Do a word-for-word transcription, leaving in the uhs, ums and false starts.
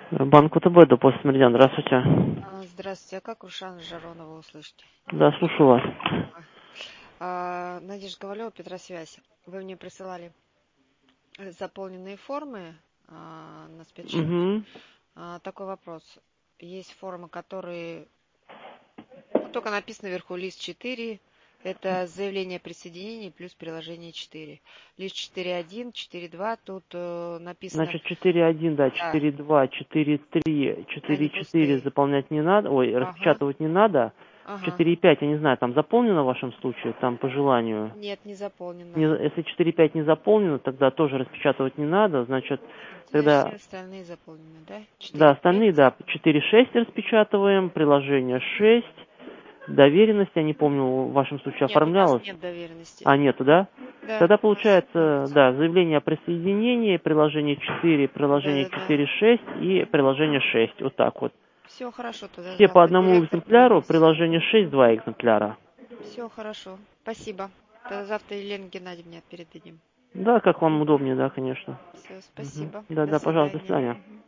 Банк УТБ, Допустим, Меридиан, здравствуйте. А, Здравствуйте, а как Рушана Жаронова услышите? Да, слушаю вас. А, Надежда Ковалева, Петросвязь. Вы мне присылали э, заполненные формы а, на спецсчет. Угу. А, такой вопрос. Есть формы, которые... Ну, только написано вверху лист четыре. Это заявление о присоединении плюс приложение четыре. Лист четыре точка один, четыре точка два. Тут э, написано... Значит, четыре один, да, Да, четыре два, четыре три, они четыре четыре пустые. заполнять не надо, ой, Ага, распечатывать не надо. ага. четыре пять, я не знаю, там заполнено в вашем случае, там по желанию. Нет, не Не- заполнено. если четыре пять не заполнено, тогда тоже распечатывать не надо, значит, Где все тогда, остальные заполнены, да? да, Четыре остальные, пять. да, четыре шесть распечатываем, приложение шесть, доверенность, я не помню, в вашем случае Нет, у нас оформлялась. нет доверенности. А, нету, да? Да, Тогда у нас получается, нету. да, заявление о присоединении, приложение четыре, Да, приложение да, да. четыре шесть и приложение шесть. Вот так вот. Все хорошо, тогда Все по завтра одному директор экземпляру, принесет. приложение шесть два экземпляра. Все хорошо. Спасибо. Тогда завтра Елене Геннадьевне передадим. Да, как вам удобнее, да, конечно. Все, Мгм. спасибо. Да, До да, пожалуйста, до свидания. свидания. Мгм.